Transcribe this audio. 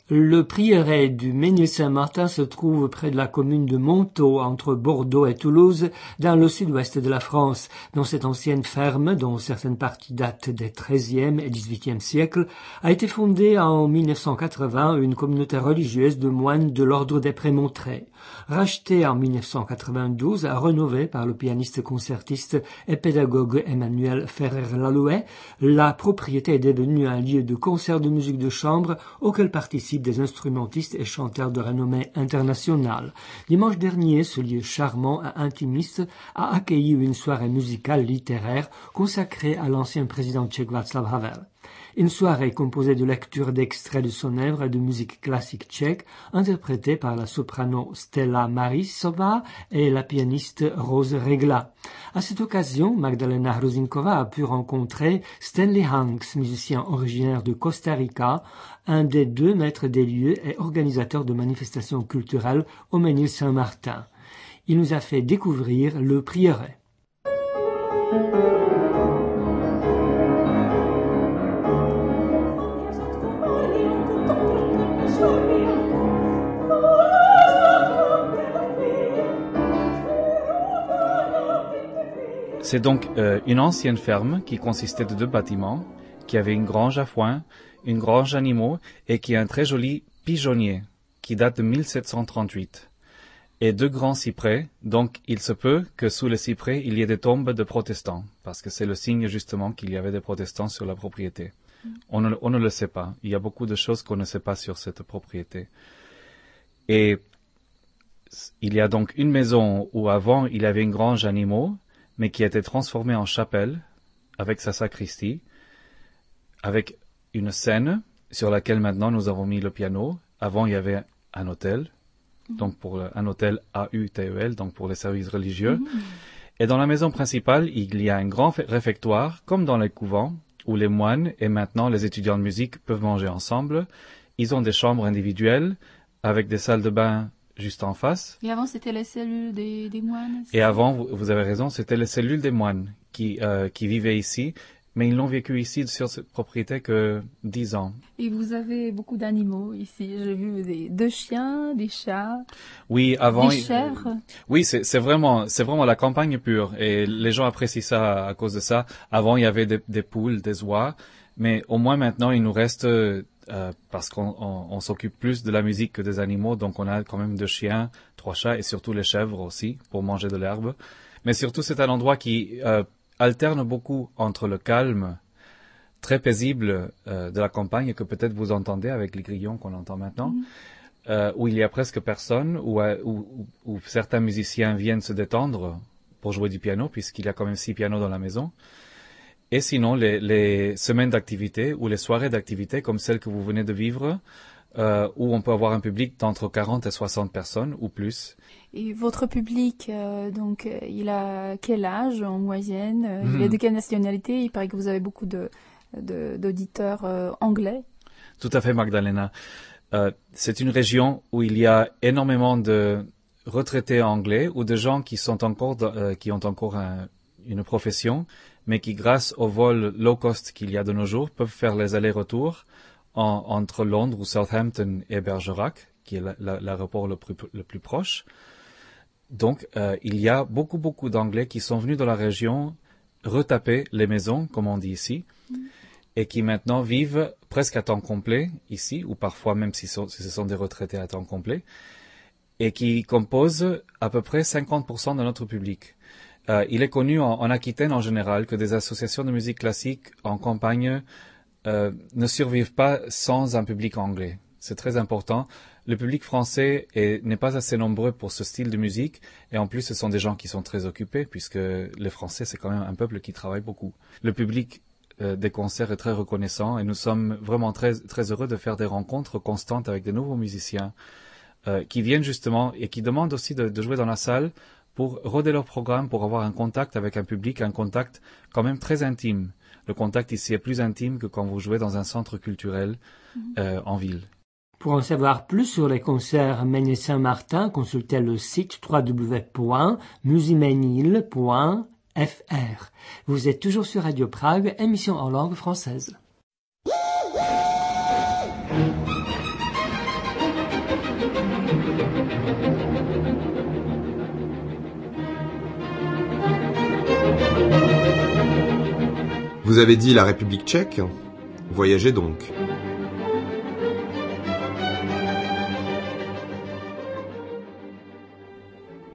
Le prieuré du Mesnil-Saint-Martin se trouve près de la commune de Montaut, entre Bordeaux et Toulouse, dans le sud-ouest de la France. Dans cette ancienne ferme, dont certaines parties datent des XIIIe et XVIIIe siècles, a été fondée en 1980 une communauté religieuse de moines de l'ordre des Prémontrés. Rachetée en 1992 à Rénové par le pianiste concertiste et pédagogue Emmanuel Ferrer-Lalouet, la propriété est devenue un lieu de concert de musique de chambre auquel participent des instrumentistes et chanteurs de renommée internationale. Dimanche dernier, ce lieu charmant et intimiste a accueilli une soirée musicale littéraire consacrée à l'ancien président tchèque Václav Havel. Une soirée composée de lectures d'extraits de son œuvre et de musique classique tchèque, interprétée par la soprano Stella Marisová et la pianiste Rose Regla. À cette occasion, Magdalena Hruzinkova a pu rencontrer Stanley Hanks, musicien originaire de Costa Rica, un des deux maîtres des lieux et organisateur de manifestations culturelles au Mesnil-Saint-Martin. Il nous a fait découvrir le prieuré. C'est donc une ancienne ferme qui consistait de 2 bâtiments, qui avait une grange à foin, une grange d'animaux et qui a un très joli pigeonnier qui date de 1738. Et 2 grands cyprès, donc il se peut que sous les cyprès il y ait des tombes de protestants, parce que c'est le signe justement qu'il y avait des protestants sur la propriété. On ne le sait pas, il y a beaucoup de choses qu'on ne sait pas sur cette propriété. Et il y a donc une maison où avant il y avait une grange d'animaux, mais qui a été transformée en chapelle, avec sa sacristie, avec une scène sur laquelle maintenant nous avons mis le piano. Avant, il y avait un hôtel, donc un hôtel AUTEL, donc pour les services religieux. Et dans la maison principale, il y a un grand réfectoire, comme dans les couvents, où les moines et maintenant les étudiants de musique peuvent manger ensemble. Ils ont des chambres individuelles, avec des salles de bain juste en face. Et avant, c'était les cellules des moines. Et avant, vous avez raison, c'était les cellules des moines qui vivaient ici, mais ils n'ont vécu ici sur cette propriété que 10 ans. Et vous avez beaucoup d'animaux ici. J'ai vu 2 chiens, des chats, oui, avant, des chèvres. Oui, c'est vraiment la campagne pure. Et les gens apprécient ça à cause de ça. Avant, il y avait des poules, des oies, mais au moins maintenant, il nous reste... parce qu'on s'occupe plus de la musique que des animaux, donc on a quand même 2 chiens, 3 chats et surtout les chèvres aussi pour manger de l'herbe. Mais surtout c'est un endroit qui alterne beaucoup entre le calme très paisible de la campagne que peut-être vous entendez avec les grillons qu'on entend maintenant, où il y a presque personne, où certains musiciens viennent se détendre pour jouer du piano puisqu'il y a quand même 6 pianos dans la maison. Et sinon, les semaines d'activité ou les soirées d'activité comme celle que vous venez de vivre, où on peut avoir un public d'entre 40 et 60 personnes ou plus. Et votre public, donc, il a quel âge en moyenne? Il est de quelle nationalité? Il paraît que vous avez beaucoup d'auditeurs anglais. Tout à fait, Magdalena. C'est une région où il y a énormément de retraités anglais ou de gens qui ont encore une profession, mais qui, grâce au vol low cost qu'il y a de nos jours, peuvent faire les allers-retours entre Londres ou Southampton et Bergerac, qui est l'aéroport le plus proche. Donc, il y a beaucoup d'Anglais qui sont venus dans la région retaper les maisons, comme on dit ici, et qui maintenant vivent presque à temps complet ici, ou parfois même si ce sont des retraités à temps complet, et qui composent à peu près 50% de notre public. Il est connu en Aquitaine en général que des associations de musique classique en campagne ne survivent pas sans un public anglais. C'est très important. Le public français n'est pas assez nombreux pour ce style de musique et en plus ce sont des gens qui sont très occupés puisque les Français c'est quand même un peuple qui travaille beaucoup. Le public des concerts est très reconnaissant et nous sommes vraiment très heureux de faire des rencontres constantes avec de nouveaux musiciens qui viennent justement et qui demandent aussi de jouer dans la salle pour roder leur programme, pour avoir un contact avec un public, un contact quand même très intime. Le contact ici est plus intime que quand vous jouez dans un centre culturel en ville. Pour en savoir plus sur les concerts Mesnil-Saint-Martin, consultez le site www.musimenil.fr. Vous êtes toujours sur Radio Prague, émission en langue française. vous avez dit la République tchèque? Voyagez donc.